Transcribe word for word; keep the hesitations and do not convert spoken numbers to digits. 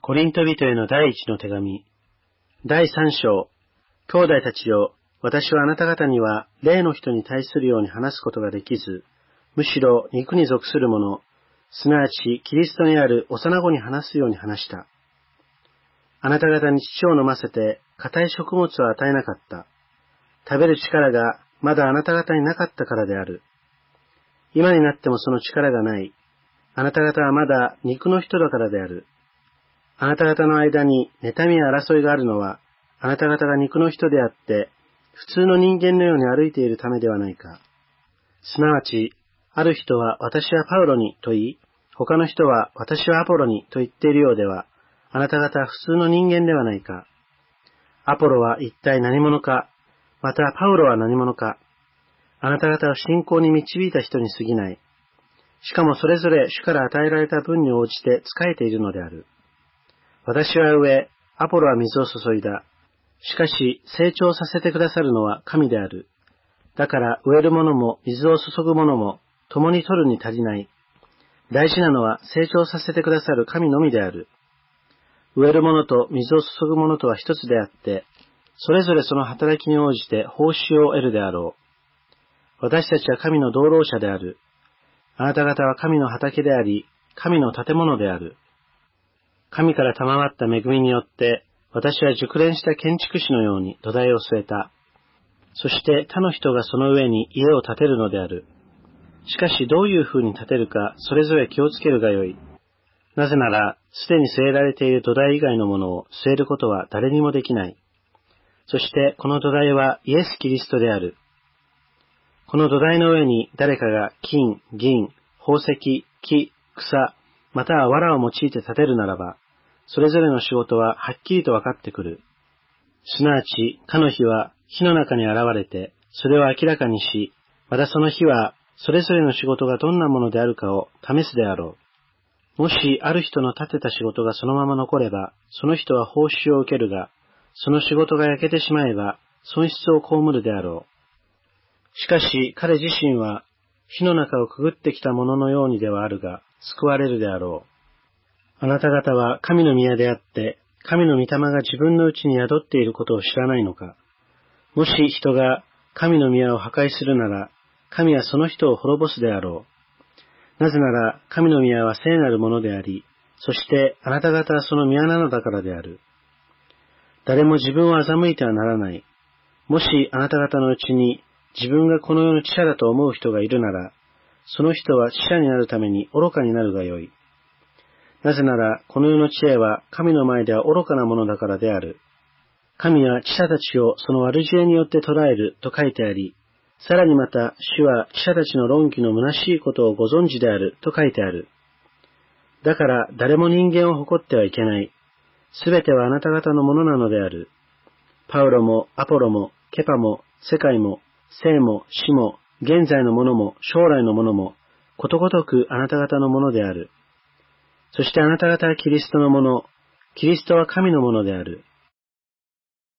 コリント人への第一の手紙。第三章。兄弟たちよ、私はあなた方には霊の人に対するように話すことができず、むしろ肉に属するもの、すなわちキリストにある幼子に話すように話した。あなた方に乳を飲ませて固い食物を与えなかった。食べる力がまだあなた方になかったからである。今になってもその力がない。あなた方はまだ肉の人だからである。あなた方の間に妬みや争いがあるのは、あなた方が肉の人であって、普通の人間のように歩いているためではないか。すなわち、ある人は私はパウロにと言い、他の人は私はアポロにと言っているようでは、あなた方は普通の人間ではないか。アポロは一体何者か、またパウロは何者か。あなた方を信仰に導いた人に過ぎない。しかもそれぞれ主から与えられた分に応じて仕えているのである。私は植え、アポロは水を注いだ。しかし成長させてくださるのは神である。だから植える者も水を注ぐ者も共に取るに足りない。大事なのは成長させてくださる神のみである。植える者と水を注ぐ者とは一つであって、それぞれその働きに応じて報酬を得るであろう。私たちは神の同労者である。あなた方は神の畑であり、神の建物である。神から賜った恵みによって、私は熟練した建築士のように土台を据えた。そして他の人がその上に家を建てるのである。しかしどういう風に建てるか、それぞれ気をつけるがよい。なぜなら、すでに据えられている土台以外のものを据えることは誰にもできない。そしてこの土台はイエス・キリストである。この土台の上に誰かが金、銀、宝石、木、草、または藁を用いて建てるならば、それぞれの仕事ははっきりと分かってくる。すなわち、かの日は火の中に現れて、それを明らかにし、またその日はそれぞれの仕事がどんなものであるかを試すであろう。もしある人の立てた仕事がそのまま残れば、その人は報酬を受けるが、その仕事が焼けてしまえば、損失を被るであろう。しかし彼自身は火の中をくぐってきたもののようにではあるが、救われるであろう。あなた方は神の宮であって、神の御霊が自分のうちに宿っていることを知らないのか。もし人が神の宮を破壊するなら、神はその人を滅ぼすであろう。なぜなら、神の宮は聖なるものであり、そしてあなた方はその宮なのだからである。誰も自分を欺いてはならない。もしあなた方のうちに自分がこの世の知者だと思う人がいるなら、その人は知者になるために愚かになるがよい。なぜなら、この世の知恵は神の前では愚かなものだからである。神は知者たちをその悪知恵によって捉えると書いてあり、さらにまた、主は知者たちの論議の虚しいことをご存知であると書いてある。だから誰も人間を誇ってはいけない。すべてはあなた方のものなのである。パウロもアポロもケパも世界も生も死も現在のものも将来のものもことごとくあなた方のものである。そしてあなた方はキリストのもの、キリストは神のものである。